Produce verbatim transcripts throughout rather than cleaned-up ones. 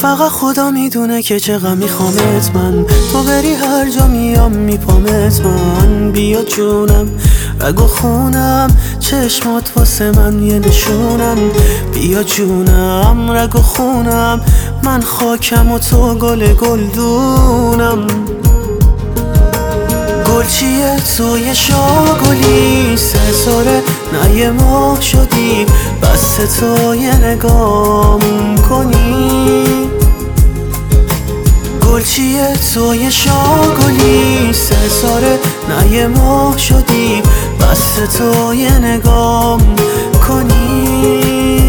فقط خدا میدونه که چقدر میخوامت من، تو بری هر جا میام میپامت من. بیا جونم رگ و خونم، چشمات واسه من یه نشونم. بیا جونم رگ و خونم، من خاکم و تو گل گلدونم. گل چیه توی شاگلی سه ساره نه یه ماه شدی، بس تو یه نگام کنی. گل چیه توی شاگلی سه ساره نه یه ماه شدی، بس تو یه نگام کنی.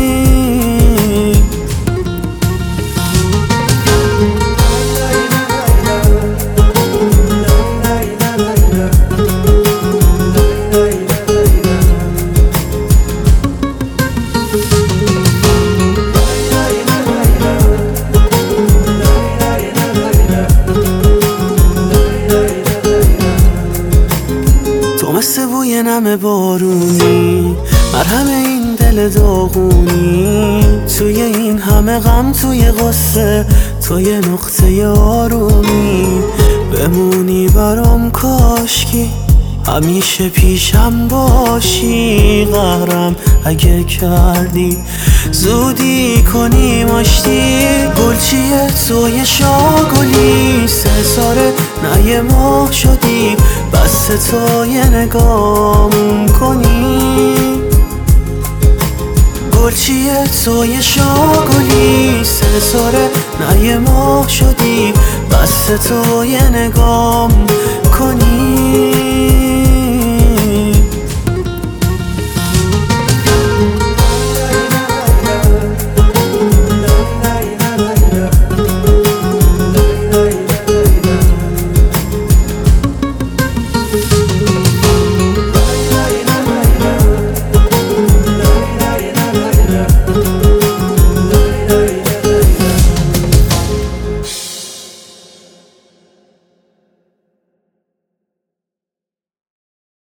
مثل بوی نم بارونی، مرهم این دل داغونی. توی این همه غم توی غصه، تو یه نقطه آرومی. بمونی برام کاشکی، همیشه پیشم باشی. قهرم اگه کردی زودی کنیم آشتی. گل چیه توی شاگلی سه ساره نه یه ماه شدی، بس تو یه نگام کنی. گل چیه توی شاگلی سه ساره نه یه ماه شدی، بس تو یه نگام کنی.